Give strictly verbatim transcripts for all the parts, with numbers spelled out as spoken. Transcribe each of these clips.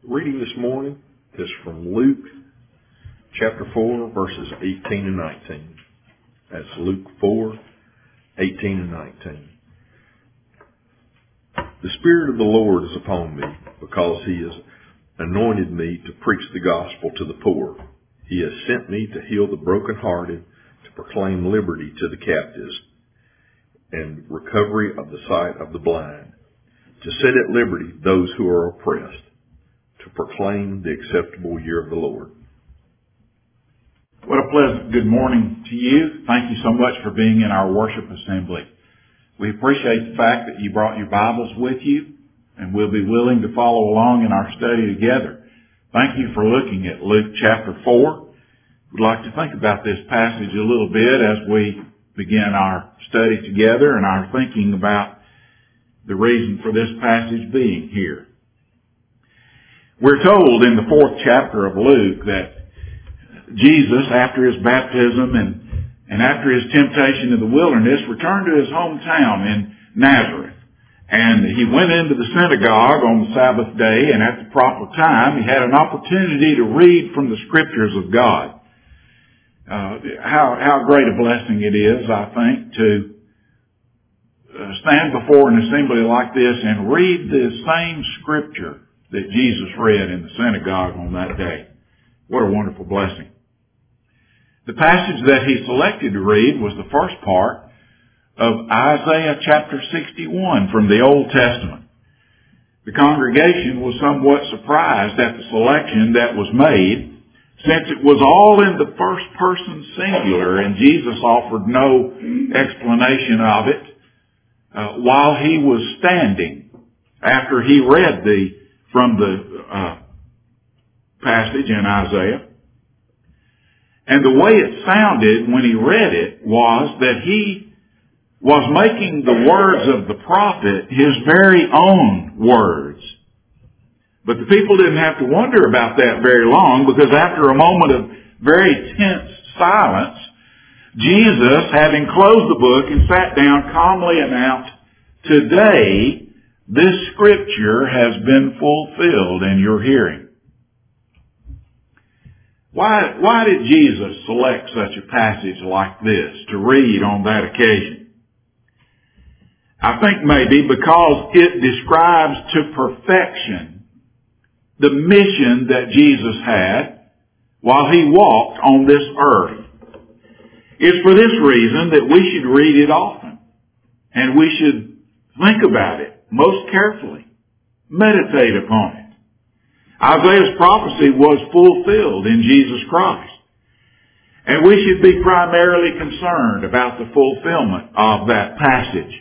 Reading this morning is from Luke chapter four, verses eighteen and nineteen. That's Luke four, eighteen and nineteen. The Spirit of the Lord is upon me, because He has anointed me to preach the gospel to the poor. He has sent me to heal the brokenhearted, to proclaim liberty to the captives, and recovery of the sight of the blind, to set at liberty those who are oppressed, to proclaim the acceptable year of the Lord. What a pleasant good morning to you. Thank you so much for being in our worship assembly. We appreciate the fact that you brought your Bibles with you, and we'll be willing to follow along in our study together. Thank you for looking at Luke chapter four. We'd like to think about this passage a little bit as we begin our study together and our thinking about the reason for this passage being here. We're told in the fourth chapter of Luke that Jesus, after his baptism and, and after his temptation in the wilderness, returned to his hometown in Nazareth. And he went into the synagogue on the Sabbath day, and at the proper time, he had an opportunity to read from the Scriptures of God. Uh, how, how great a blessing it is, I think, to uh, stand before an assembly like this and read the same Scripture that Jesus read in the synagogue on that day. What a wonderful blessing. The passage that he selected to read was the first part of Isaiah chapter sixty-one from the Old Testament. The congregation was somewhat surprised at the selection that was made, since it was all in the first person singular and Jesus offered no explanation of it uh, while he was standing after he read the from the uh, passage in Isaiah. And the way it sounded when he read it was that he was making the words of the prophet his very own words. But the people didn't have to wonder about that very long, because after a moment of very tense silence, Jesus, having closed the book and sat down, calmly announced, "Today, this Scripture has been fulfilled in your hearing." Why, why did Jesus select such a passage like this to read on that occasion? I think maybe because it describes to perfection the mission that Jesus had while he walked on this earth. It's for this reason that we should read it often, and we should think about it most carefully, meditate upon it. Isaiah's prophecy was fulfilled in Jesus Christ, and we should be primarily concerned about the fulfillment of that passage.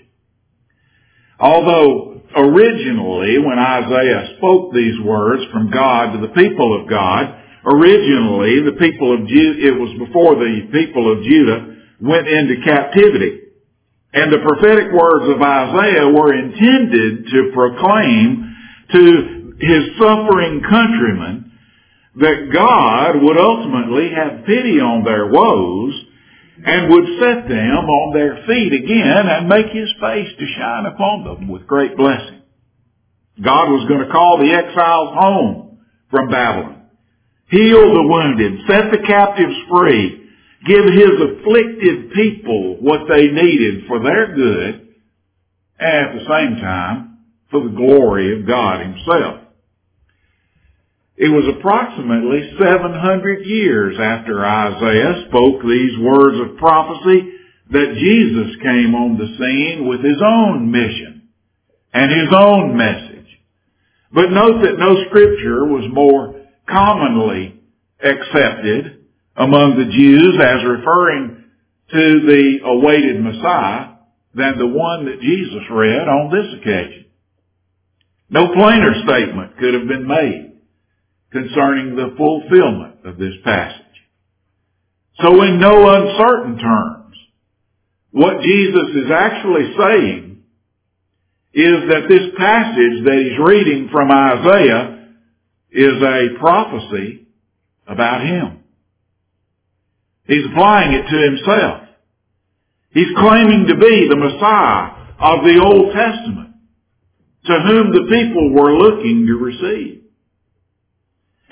Although originally, when Isaiah spoke these words from God to the people of God, originally the people of Judah, it was before the people of Judah went into captivity. And the prophetic words of Isaiah were intended to proclaim to his suffering countrymen that God would ultimately have pity on their woes and would set them on their feet again and make his face to shine upon them with great blessing. God was going to call the exiles home from Babylon, heal the wounded, set the captives free, give his afflicted people what they needed for their good, and at the same time, for the glory of God himself. It was approximately seven hundred years after Isaiah spoke these words of prophecy that Jesus came on the scene with his own mission and his own message. But note that no scripture was more commonly accepted among the Jews as referring to the awaited Messiah than the one that Jesus read on this occasion. No plainer statement could have been made concerning the fulfillment of this passage. So in no uncertain terms, what Jesus is actually saying is that this passage that he's reading from Isaiah is a prophecy about him. He's applying it to himself. He's claiming to be the Messiah of the Old Testament, to whom the people were looking to receive.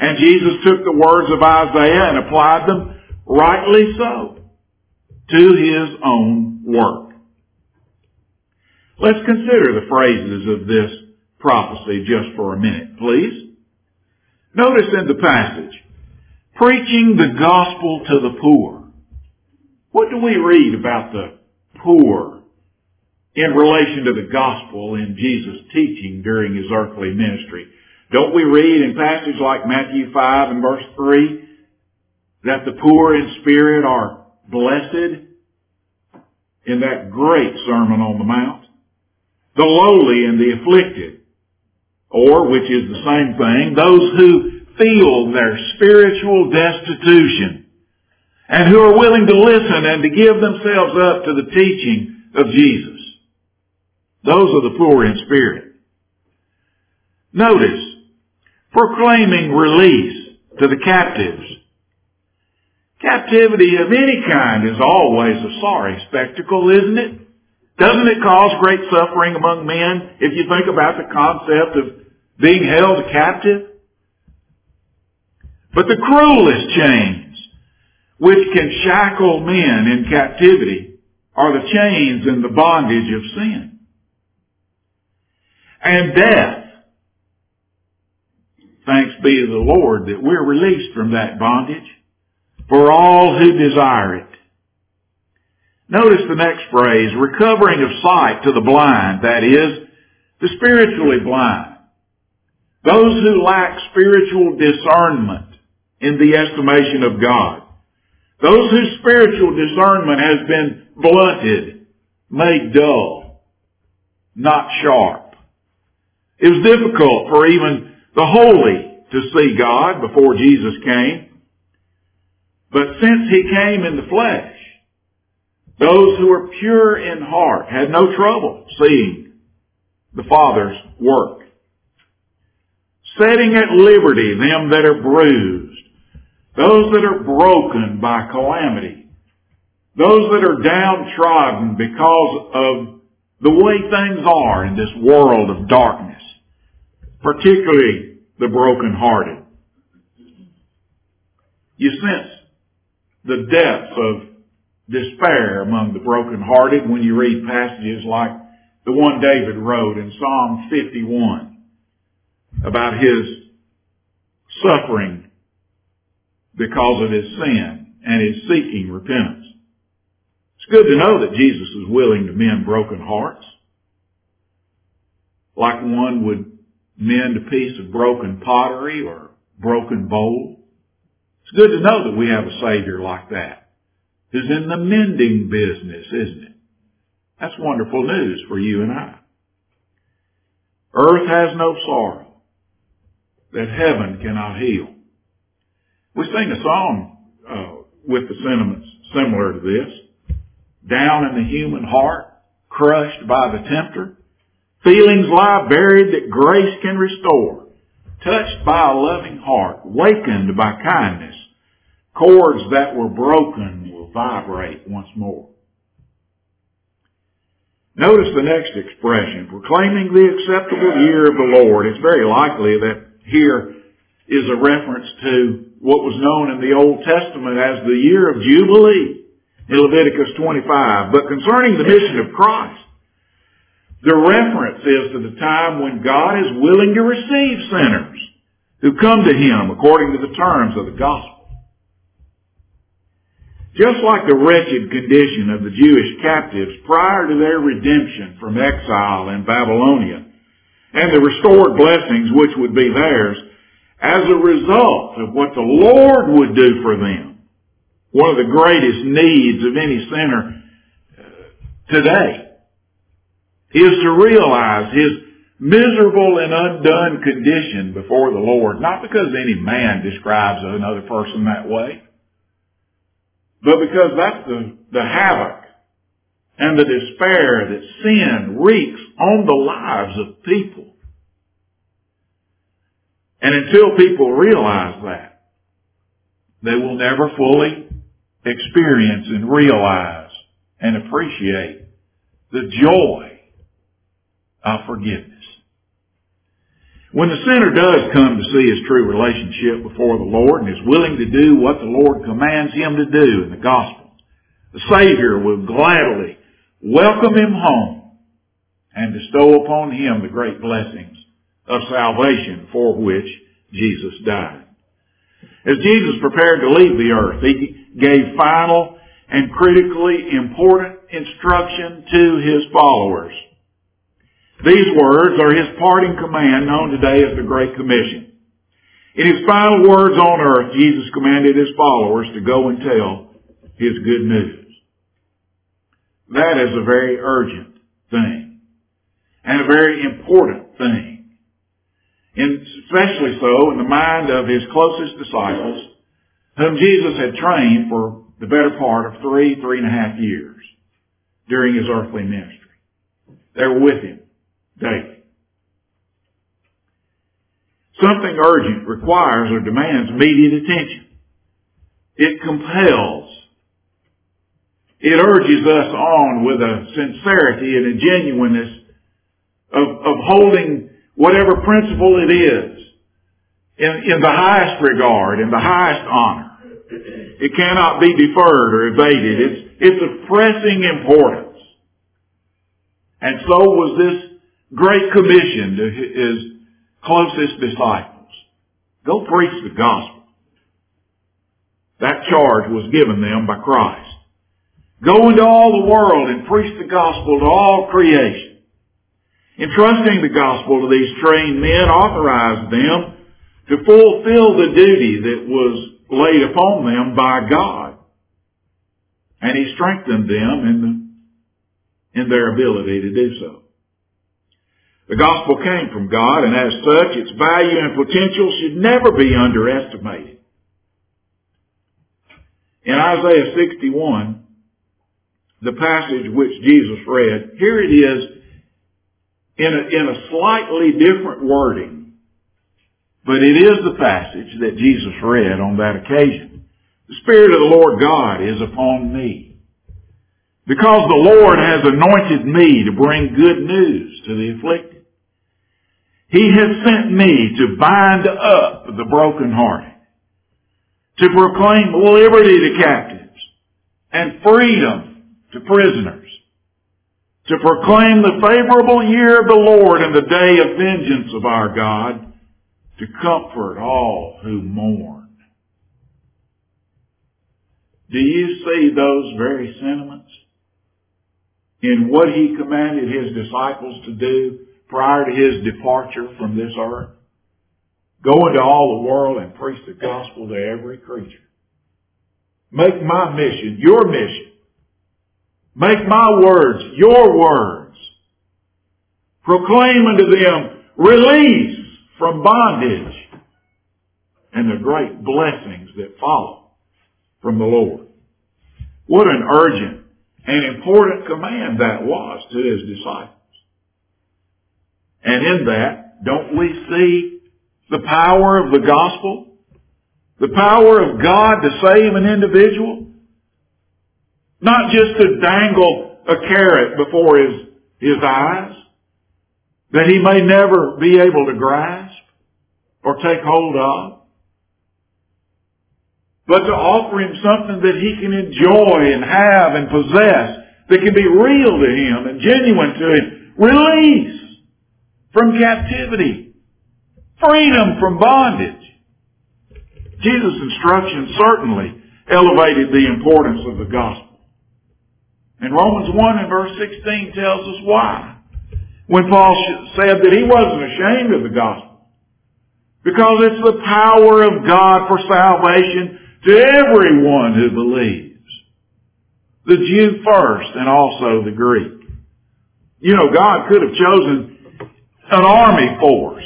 And Jesus took the words of Isaiah and applied them, rightly so, to his own work. Let's consider the phrases of this prophecy just for a minute, please. Notice in the passage, preaching the gospel to the poor. What do we read about the poor in relation to the gospel in Jesus' teaching during his earthly ministry? Don't we read in passages like Matthew five and verse three that the poor in spirit are blessed in that great Sermon on the Mount? The lowly and the afflicted, or, which is the same thing, those who feel their spiritual destitution and who are willing to listen and to give themselves up to the teaching of Jesus. Those are the poor in spirit. Notice, proclaiming release to the captives. Captivity of any kind is always a sorry spectacle, isn't it? Doesn't it cause great suffering among men if you think about the concept of being held captive? But the cruelest chains which can shackle men in captivity are the chains and the bondage of sin. And death. Thanks be to the Lord that we're released from that bondage for all who desire it. Notice the next phrase, recovering of sight to the blind, that is, the spiritually blind. Those who lack spiritual discernment in the estimation of God. Those whose spiritual discernment has been blunted, made dull, not sharp. It was difficult for even the holy to see God before Jesus came. But since he came in the flesh, those who are pure in heart had no trouble seeing the Father's work. Setting at liberty them that are bruised, those that are broken by calamity, those that are downtrodden because of the way things are in this world of darkness, particularly the brokenhearted. You sense the depths of despair among the brokenhearted when you read passages like the one David wrote in Psalm fifty-one about his suffering because of his sin and his seeking repentance. It's good to know that Jesus is willing to mend broken hearts, like one would mend a piece of broken pottery or broken bowl. It's good to know that we have a Savior like that, who's in the mending business, isn't it? That's wonderful news for you and I. Earth has no sorrow that heaven cannot heal. We sing a song uh, with the sentiments similar to this. Down in the human heart, crushed by the tempter, feelings lie buried that grace can restore. Touched by a loving heart, wakened by kindness, chords that were broken will vibrate once more. Notice the next expression, proclaiming the acceptable year of the Lord. It's very likely that here is a reference to what was known in the Old Testament as the year of Jubilee in Leviticus twenty-five. But concerning the mission of Christ, the reference is to the time when God is willing to receive sinners who come to him according to the terms of the gospel. Just like the wretched condition of the Jewish captives prior to their redemption from exile in Babylonia and the restored blessings which would be theirs as a result of what the Lord would do for them. One of the greatest needs of any sinner today is to realize his miserable and undone condition before the Lord, not because any man describes another person that way, but because that's the, the havoc and the despair that sin wreaks on the lives of people. And until people realize that, they will never fully experience and realize and appreciate the joy of forgiveness. When the sinner does come to see his true relationship before the Lord and is willing to do what the Lord commands him to do in the gospel, the Savior will gladly welcome him home and bestow upon him the great blessings of salvation for which Jesus died. As Jesus prepared to leave the earth, he gave final and critically important instruction to his followers. These words are his parting command, known today as the Great Commission. In his final words on earth, Jesus commanded his followers to go and tell his good news. That is a very urgent thing and a very important thing, and especially so in the mind of his closest disciples, whom Jesus had trained for the better part of three, three and a half years during his earthly ministry. They were with him daily. Something urgent requires or demands immediate attention. It compels. It urges us on with a sincerity and a genuineness of, of holding whatever principle it is in, in the highest regard, in the highest honor. It cannot be deferred or evaded. It's, it's of pressing importance. And so was this great commission to his closest disciples. Go preach the gospel. That charge was given them by Christ. Go into all the world and preach the gospel to all creation. Entrusting the gospel to these trained men authorized them to fulfill the duty that was laid upon them by God. And he strengthened them in, the, in their ability to do so. The gospel came from God, and as such, its value and potential should never be underestimated. In Isaiah sixty-one, the passage which Jesus read, here it is in a, in a slightly different wording, but it is the passage that Jesus read on that occasion. The Spirit of the Lord God is upon me, because the Lord has anointed me to bring good news to the afflicted. He has sent me to bind up the brokenhearted, to proclaim liberty to captives and freedom to prisoners, to proclaim the favorable year of the Lord and the day of vengeance of our God, to comfort all who mourn. Do you see those very sentiments in what he commanded his disciples to do prior to his departure from this earth? Go into all the world and preach the gospel to every creature. Make my mission your mission. Make my words your words. Proclaim unto them release from bondage and the great blessings that follow from the Lord. What an urgent and important command that was to his disciples. And in that, don't we see the power of the gospel? The power of God to save an individual? Not just to dangle a carrot before his, his eyes that he may never be able to grasp or take hold of, but to offer him something that he can enjoy and have and possess that can be real to him and genuine to him. Release from captivity. Freedom from bondage. Jesus' instruction certainly elevated the importance of the gospel. And Romans one and verse sixteen tells us why. When Paul said that he wasn't ashamed of the gospel. Because it's the power of God for salvation to everyone who believes. The Jew first and also the Greek. You know, God could have chosen an army force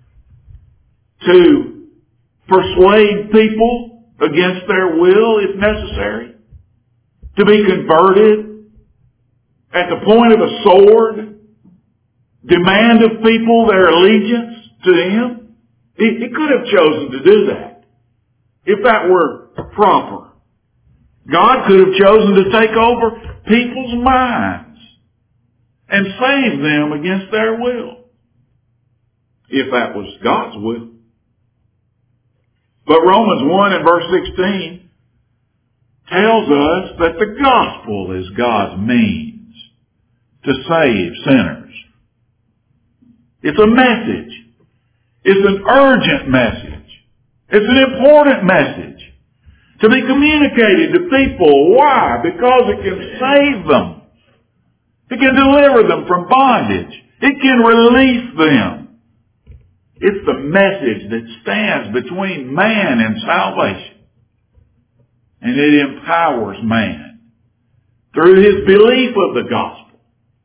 to persuade people against their will if necessary, to be converted at the point of a sword, demand of people their allegiance to him. He, he could have chosen to do that if that were proper. God could have chosen to take over people's minds and save them against their will. if that was God's will. But Romans one and verse sixteen tells us that the gospel is God's means to save sinners. It's a message. It's an urgent message. It's an important message to be communicated to people. Why? Because it can save them. It can deliver them from bondage. It can release them. It's the message that stands between man and salvation. And it empowers man through his belief of the gospel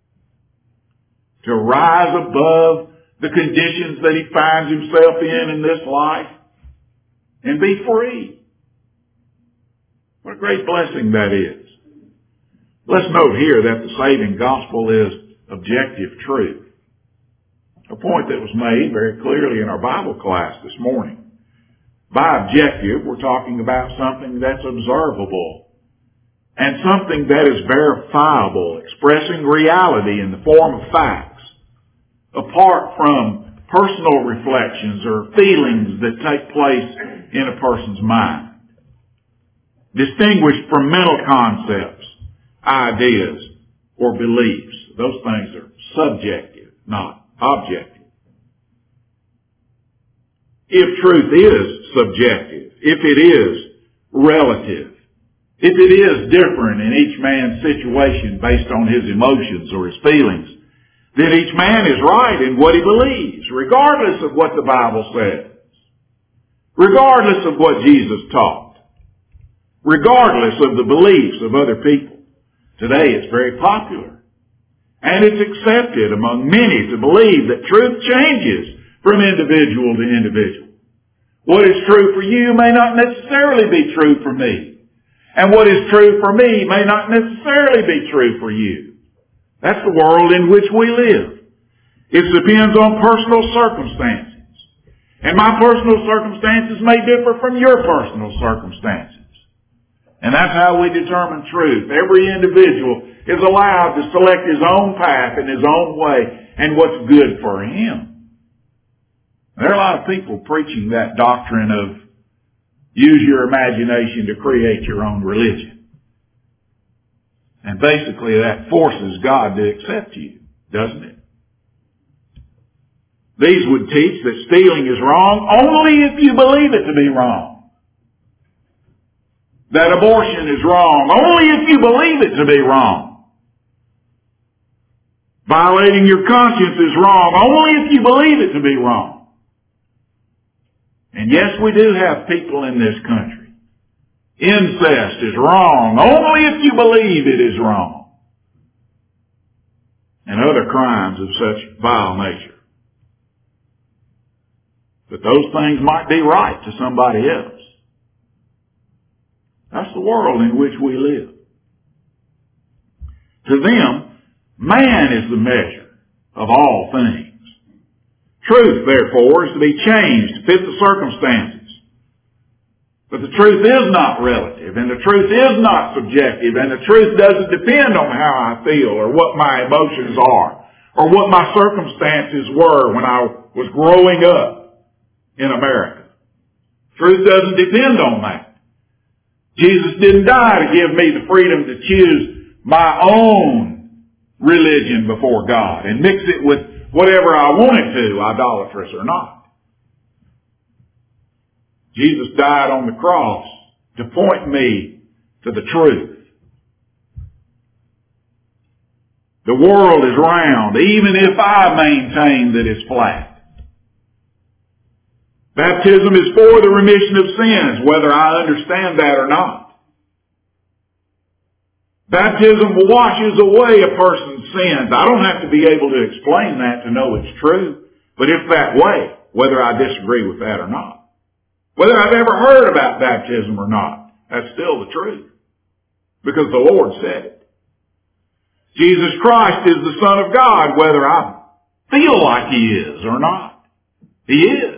to rise above the conditions that he finds himself in in this life and be free. What a great blessing that is. Let's note here that the saving gospel is objective truth. A point that was made very clearly in our Bible class this morning. By objective, we're talking about something that's observable and something that is verifiable, expressing reality in the form of facts, apart from personal reflections or feelings that take place in a person's mind. Distinguished from mental concepts, ideas, or beliefs. Those things are subjective, not objective. If truth is subjective, if it is relative, if it is different in each man's situation based on his emotions or his feelings, then each man is right in what he believes, regardless of what the Bible says, regardless of what Jesus taught, regardless of the beliefs of other people. Today it's very popular, and it's accepted among many to believe that truth changes from individual to individual. What is true for you may not necessarily be true for me, and what is true for me may not necessarily be true for you. That's the world in which we live. It depends on personal circumstances. And my personal circumstances may differ from your personal circumstances. And that's how we determine truth. Every individual is allowed to select his own path in his own way and what's good for him. There are a lot of people preaching that doctrine of use your imagination to create your own religion. And basically that forces God to accept you, doesn't it? These would teach that stealing is wrong only if you believe it to be wrong. That abortion is wrong only if you believe it to be wrong. Violating your conscience is wrong only if you believe it to be wrong. And yes, we do have people in this country. Incest is wrong only if you believe it is wrong. And other crimes of such vile nature. But those things might be right to somebody else. That's the world in which we live. To them, man is the measure of all things. Truth, therefore, is to be changed to fit the circumstances. But the truth is not relative, and the truth is not subjective, and the truth doesn't depend on how I feel or what my emotions are or what my circumstances were when I was growing up in America. Truth doesn't depend on that. Jesus didn't die to give me the freedom to choose my own religion before God and mix it with whatever I wanted to, idolatrous or not. Jesus died on the cross to point me to the truth. The world is round, even if I maintain that it's flat. Baptism is for the remission of sins, whether I understand that or not. Baptism washes away a person's sins. I don't have to be able to explain that to know it's true, but it's that way, whether I disagree with that or not. Whether I've ever heard about baptism or not, that's still the truth, because the Lord said it. Jesus Christ is the Son of God, whether I feel like He is or not. He is.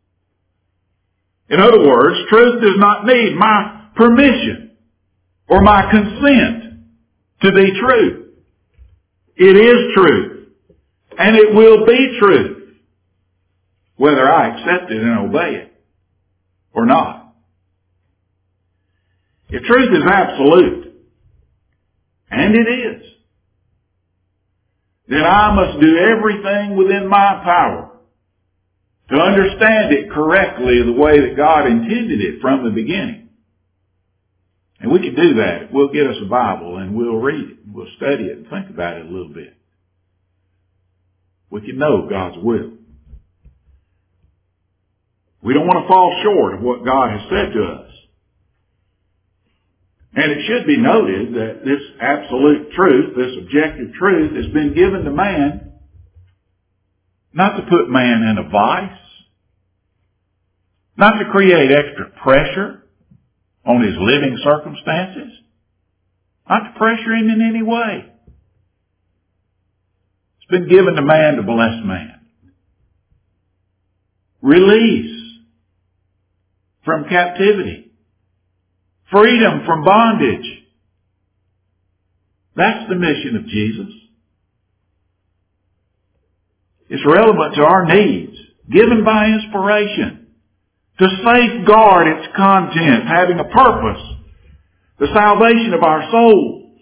In other words, truth does not need my permission or my consent to be true. It is truth, and it will be truth. whether I accept it and obey it or not. If truth is absolute, and it is, then I must do everything within my power to understand it correctly the way that God intended it from the beginning. And we can do that. We'll get us a Bible and we'll read it. We'll study it and think about it a little bit. We can know God's will. We don't want to fall short of what God has said to us. And it should be noted that this absolute truth, this objective truth, has been given to man not to put man in a vice, not to create extra pressure on his living circumstances, not to pressure him in any way. It's been given to man to bless man. Release from captivity. Freedom from bondage. That's the mission of Jesus. It's relevant to our needs, given by inspiration, to safeguard its content, having a purpose, the salvation of our souls.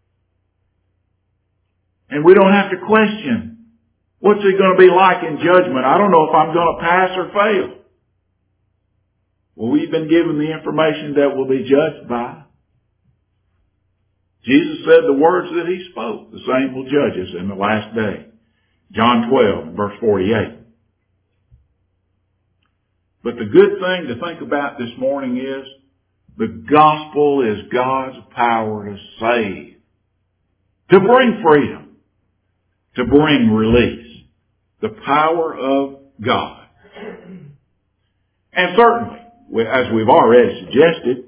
And we don't have to question, what's it going to be like in judgment? I don't know if I'm going to pass or fail. Well, we've been given the information that we'll be judged by. Jesus said the words that he spoke, the same will judge us in the last day. John twelve, verse forty-eight. But the good thing to think about this morning is the gospel is God's power to save, to bring freedom, to bring release. The power of God. And certainly, as we've already suggested,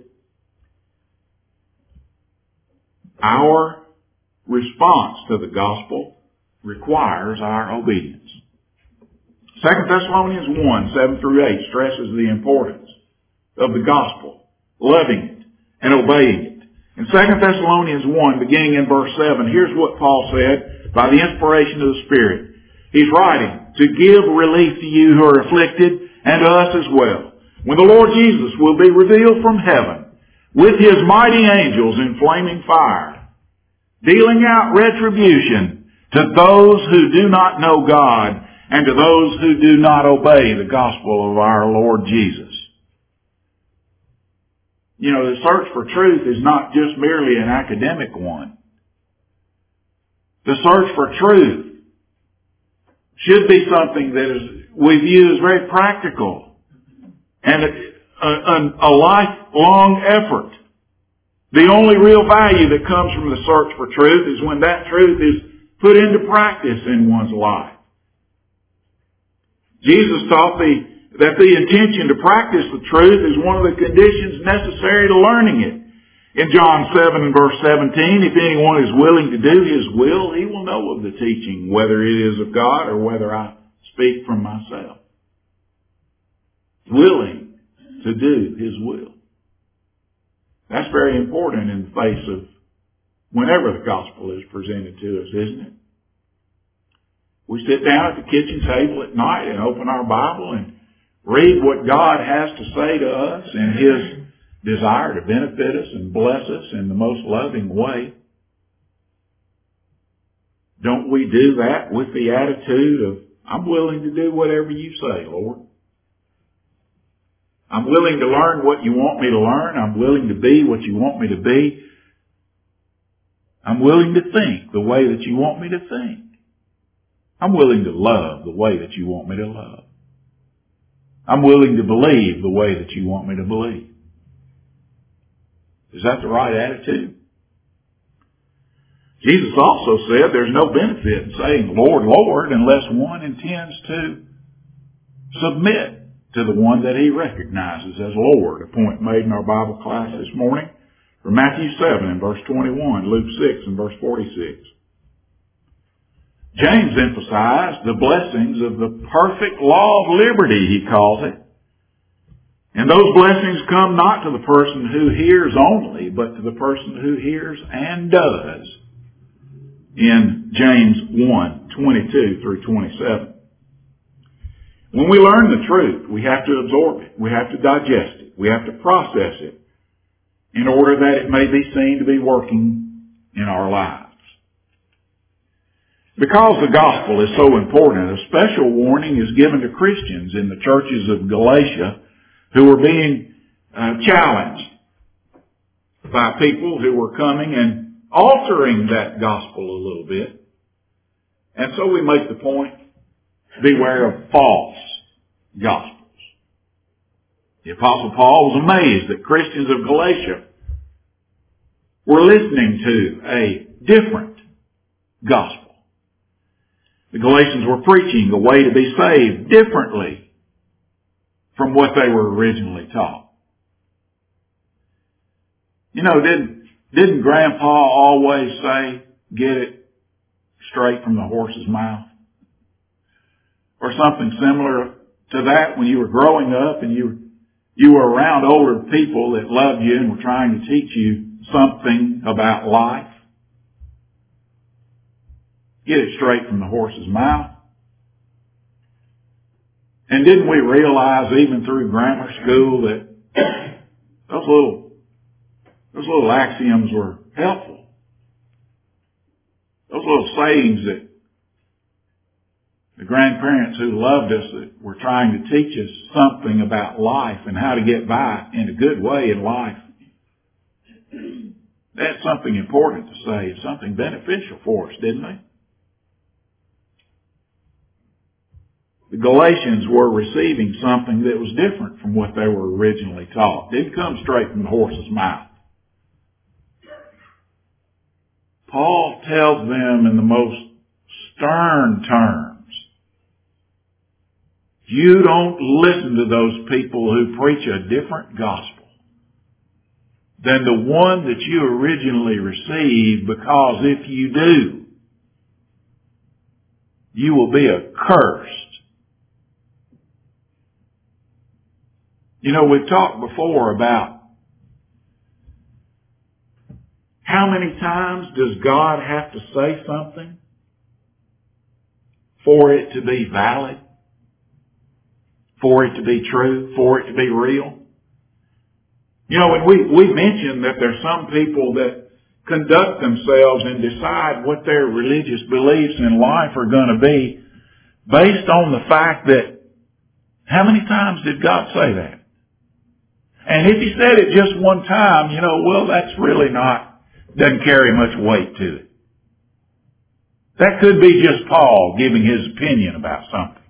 our response to the gospel requires our obedience. Second Thessalonians one, seven through eight stresses the importance of the gospel, loving it and obeying it. In Second Thessalonians one, beginning in verse seven, here's what Paul said by the inspiration of the Spirit. He's writing to give relief to you who are afflicted and to us as well, when the Lord Jesus will be revealed from heaven with his mighty angels in flaming fire, dealing out retribution to those who do not know God and to those who do not obey the gospel of our Lord Jesus. You know, the search for truth is not just merely an academic one. The search for truth should be something that is we view as very practical and a, a, a lifelong effort. The only real value that comes from the search for truth is when that truth is put into practice in one's life. Jesus taught the, that the intention to practice the truth is one of the conditions necessary to learning it. In John seven and verse seventeen, if anyone is willing to do his will, he will know of the teaching, whether it is of God or whether I speak from myself. Willing to do his will. That's very important in the face of whenever the gospel is presented to us, isn't it? We sit down at the kitchen table at night and open our Bible and read what God has to say to us and his desire to benefit us and bless us in the most loving way. Don't we do that with the attitude of, I'm willing to do whatever you say, Lord. I'm willing to learn what you want me to learn. I'm willing to be what you want me to be. I'm willing to think the way that you want me to think. I'm willing to love the way that you want me to love. I'm willing to believe the way that you want me to believe. Is that the right attitude? Jesus also said there's no benefit in saying, Lord, Lord, unless one intends to submit to the one that he recognizes as Lord. A point made in our Bible class this morning from Matthew seven and verse twenty-one, Luke six and verse forty-six. James emphasized the blessings of the perfect law of liberty, he calls it. And those blessings come not to the person who hears only, but to the person who hears and does. In James one, twenty-two through twenty-seven. When we learn the truth, we have to absorb it. We have to digest it. We have to process it in order that it may be seen to be working in our lives. Because the gospel is so important, a special warning is given to Christians in the churches of Galatia who were being uh, challenged by people who were coming and altering that gospel a little bit. And so we make the point, beware of false gospels. The Apostle Paul was amazed that Christians of Galatia were listening to a different gospel. The Galatians were preaching the way to be saved differently from what they were originally taught. You know, didn't, didn't Grandpa always say, get it straight from the horse's mouth? Or something similar to that when you were growing up and you, you were around older people that loved you and were trying to teach you something about life. Get it straight from the horse's mouth. And didn't we realize even through grammar school that those little, those little axioms were helpful? Those little sayings that the grandparents who loved us that were trying to teach us something about life and how to get by in a good way in life. That's something important to say. It's something beneficial for us, didn't they? The Galatians were receiving something that was different from what they were originally taught. It didn't come straight from the horse's mouth. Paul tells them in the most stern terms, you don't listen to those people who preach a different gospel than the one that you originally received, because if you do, you will be accursed. You know, we've talked before about how many times does God have to say something for it to be valid, for it to be true, for it to be real? You know, and we, we mentioned that there's some people that conduct themselves and decide what their religious beliefs in life are going to be based on the fact that how many times did God say that? And if he said it just one time, you know, well, that's really not, doesn't carry much weight to it. That could be just Paul giving his opinion about something.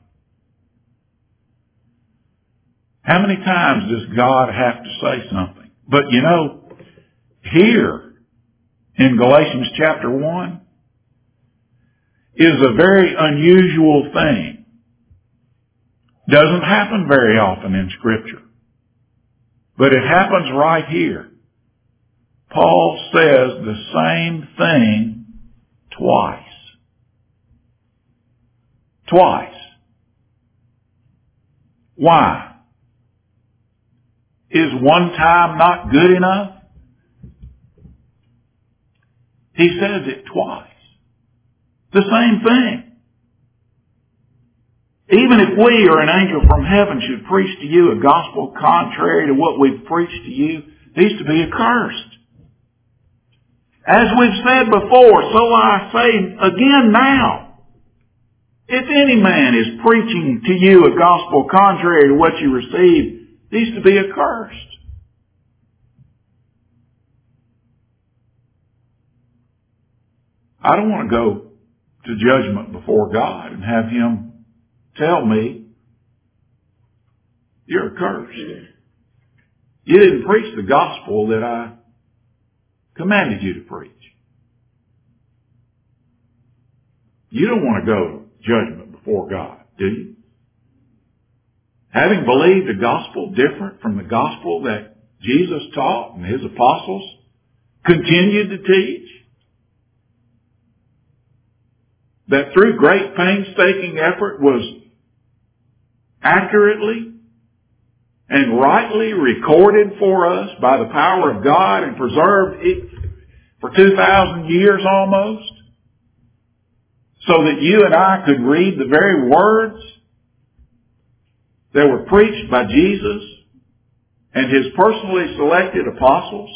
How many times does God have to say something? But you know, here in Galatians chapter one is a very unusual thing. Doesn't happen very often in Scripture. But it happens right here. Paul says the same thing twice. Twice. Why? Is one time not good enough? He says it twice. The same thing. Even if we or an angel from heaven should preach to you a gospel contrary to what we've preached to you, he's to be accursed. As we've said before, so I say again now. If any man is preaching to you a gospel contrary to what you received, he's to be accursed. I don't want to go to judgment before God and have him tell me, you're accursed. You didn't preach the gospel that I commanded you to preach. You don't want to go to judgment before God, do you? Having believed a gospel different from the gospel that Jesus taught and his apostles continued to teach, that through great painstaking effort was accurately and rightly recorded for us by the power of God and preserved it for two thousand years almost, so that you and I could read the very words that were preached by Jesus and His personally selected apostles.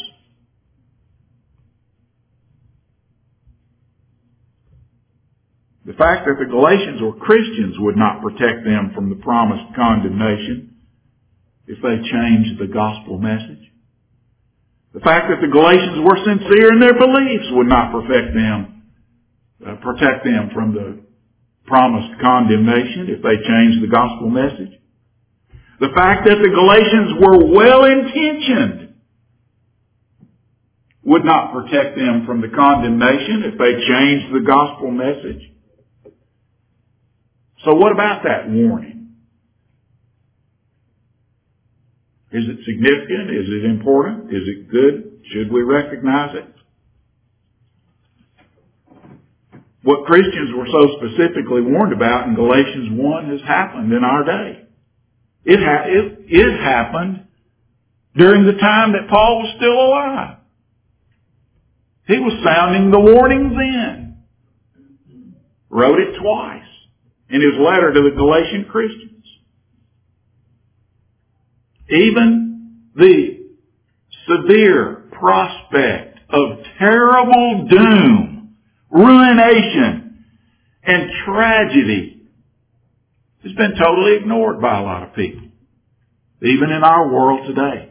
The fact that the Galatians were Christians would not protect them from the promised condemnation if they changed the gospel message. The fact that the Galatians were sincere in their beliefs would not protect them, uh, protect them from the promised condemnation if they changed the gospel message. The fact that the Galatians were well-intentioned would not protect them from the condemnation if they changed the gospel message. So what about that warning? Is it significant? Is it important? Is it good? Should we recognize it? What Christians were so specifically warned about in Galatians one has happened in our day. It, ha- it, it happened during the time that Paul was still alive. He was sounding the warning then. Wrote it twice in his letter to the Galatian Christians. Even the severe prospect of terrible doom, ruination, and tragedy has been totally ignored by a lot of people, even in our world today.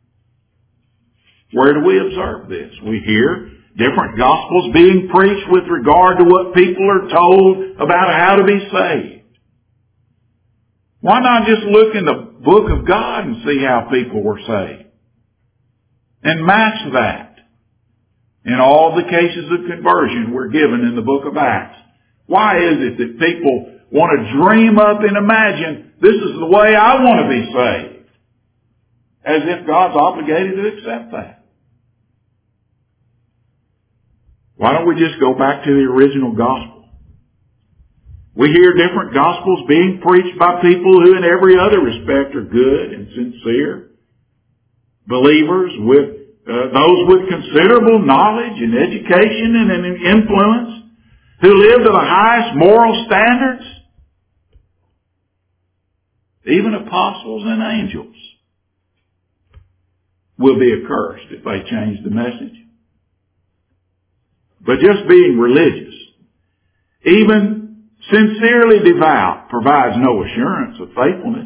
Where do we observe this? We hear different gospels being preached with regard to what people are told about how to be saved. Why not just look in the book of God and see how people were saved? And match that in all the cases of conversion we're given in the book of Acts. Why is it that people want to dream up and imagine, this is the way I want to be saved? As if God's obligated to accept that. Why don't we just go back to the original gospel? We hear different gospels being preached by people who in every other respect are good and sincere. Believers with, uh, those with considerable knowledge and education and an influence, who live to the highest moral standards. Even apostles and angels will be accursed if they change the message. But just being religious, even sincerely devout, provides no assurance of faithfulness.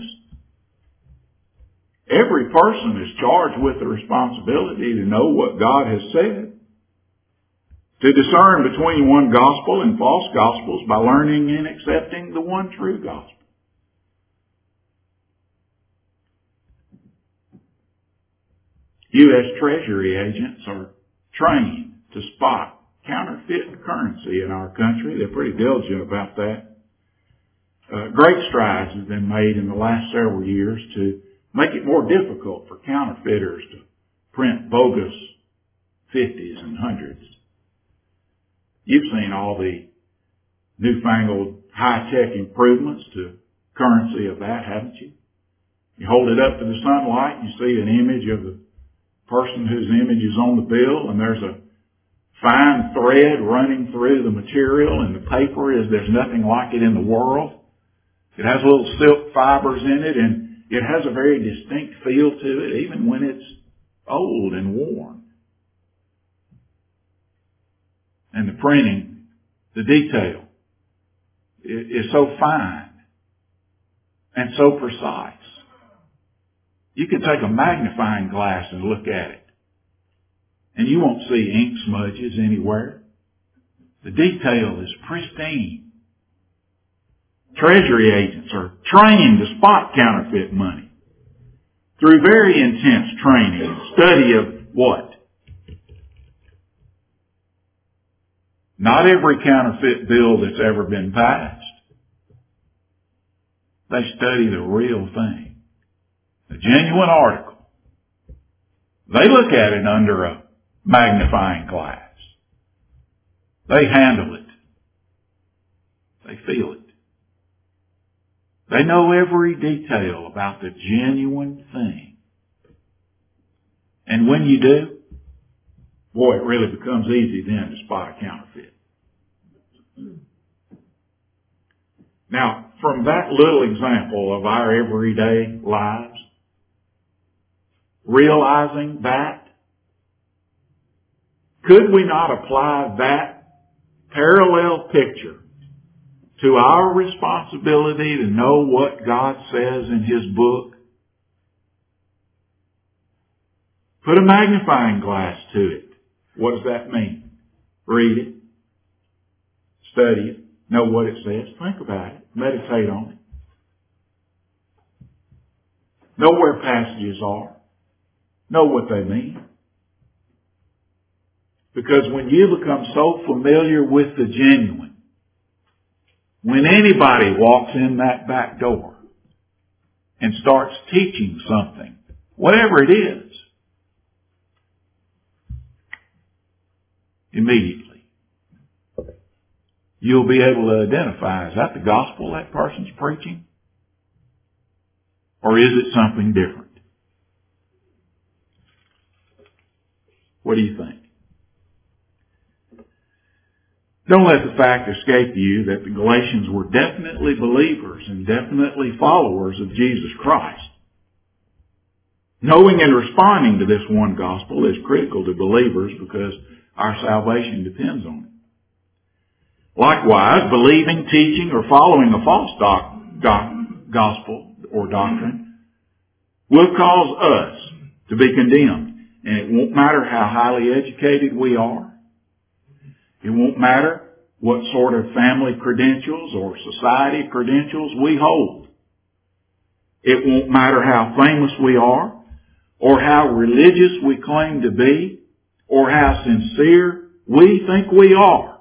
Every person is charged with the responsibility to know what God has said, to discern between one gospel and false gospels by learning and accepting the one true gospel. U S Treasury agents are trained to spot counterfeit currency in our country. They're pretty diligent about that. Uh, great strides have been made in the last several years to make it more difficult for counterfeiters to print bogus fifties and hundreds. You've seen all the newfangled high-tech improvements to currency of that, haven't you? You hold it up to the sunlight, you see an image of the person whose image is on the bill, and there's a fine thread running through the material, and the paper is, there's nothing like it in the world. It has little silk fibers in it, and it has a very distinct feel to it, even when it's old and worn. And the printing, the detail, is so fine and so precise. You can take a magnifying glass and look at it, and you won't see ink smudges anywhere. The detail is pristine. Treasury agents are trained to spot counterfeit money through very intense training and study of what? Not every counterfeit bill that's ever been passed. They study the real thing, the genuine article. They look at it under a magnifying glass. They handle it. They feel it. They know every detail about the genuine thing. And when you do, boy, it really becomes easy then to spot a counterfeit. Now, from that little example of our everyday lives, realizing that, could we not apply that parallel picture to our responsibility to know what God says in His book? Put a magnifying glass to it. What does that mean? Read it. Study it. Know what it says. Think about it. Meditate on it. Know where passages are. Know what they mean. Because when you become so familiar with the genuine, when anybody walks in that back door and starts teaching something, whatever it is, immediately, you'll be able to identify, is that the gospel that person's preaching? Or is it something different? What do you think? Don't let the fact escape you that the Galatians were definitely believers and definitely followers of Jesus Christ. Knowing and responding to this one gospel is critical to believers because our salvation depends on it. Likewise, believing, teaching, or following a false doc, doc, gospel or doctrine will cause us to be condemned. And it won't matter how highly educated we are. It won't matter what sort of family credentials or society credentials we hold. It won't matter how famous we are, or how religious we claim to be, or how sincere we think we are.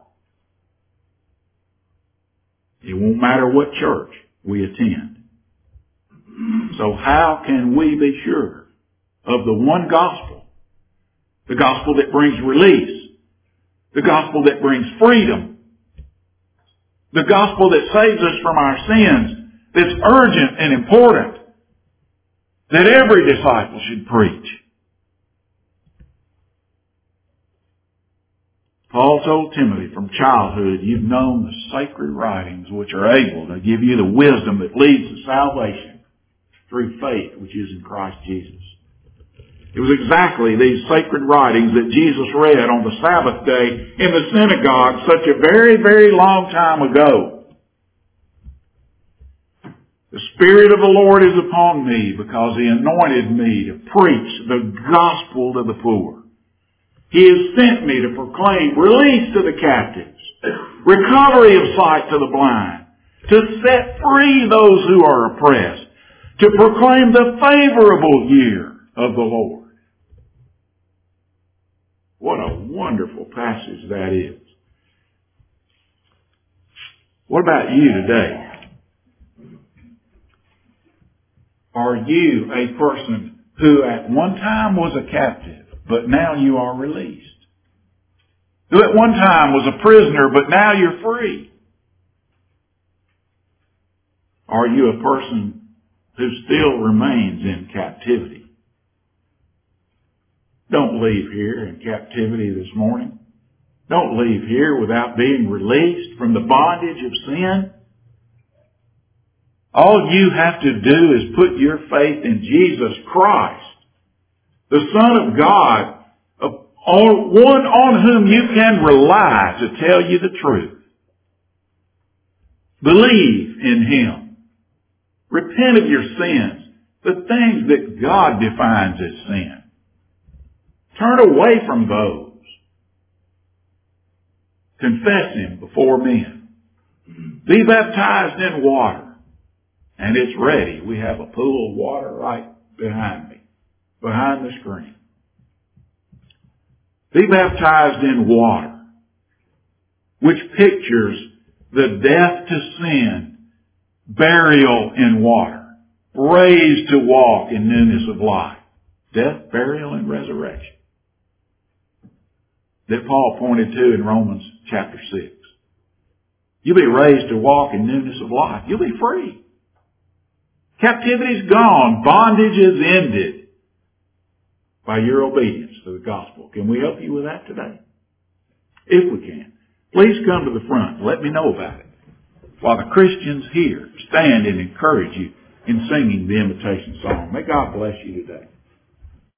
It won't matter what church we attend. So how can we be sure of the one gospel? The gospel that brings release. The gospel that brings freedom. The gospel that saves us from our sins. That's urgent and important. That every disciple should preach. Paul told Timothy, from childhood, you've known the sacred writings which are able to give you the wisdom that leads to salvation through faith which is in Christ Jesus. It was exactly these sacred writings that Jesus read on the Sabbath day in the synagogue such a very, very long time ago. The Spirit of the Lord is upon me because He anointed me to preach the gospel to the poor. He has sent me to proclaim release to the captives, recovery of sight to the blind, to set free those who are oppressed, to proclaim the favorable year of the Lord. What a wonderful passage that is. What about you today? Are you a person who at one time was a captive, but now you are released? Who at one time was a prisoner, but now you're free? Are you a person who still remains in captivity? Don't leave here in captivity this morning. Don't leave here without being released from the bondage of sin. All you have to do is put your faith in Jesus Christ, the Son of God, one on whom you can rely to tell you the truth. Believe in Him. Repent of your sins, the things that God defines as sin. Turn away from those. Confess Him before men. Be baptized in water. And it's ready. We have a pool of water right behind me, behind the screen. Be baptized in water, which pictures the death to sin, burial in water, raised to walk in newness of life. Death, burial, and resurrection. That Paul pointed to in Romans chapter six. You'll be raised to walk in newness of life. You'll be free. Captivity's gone. Bondage is ended by your obedience to the gospel. Can we help you with that today? If we can. Please come to the front. Let me know about it. while the Christians here stand and encourage you in singing the invitation song. May God bless you today.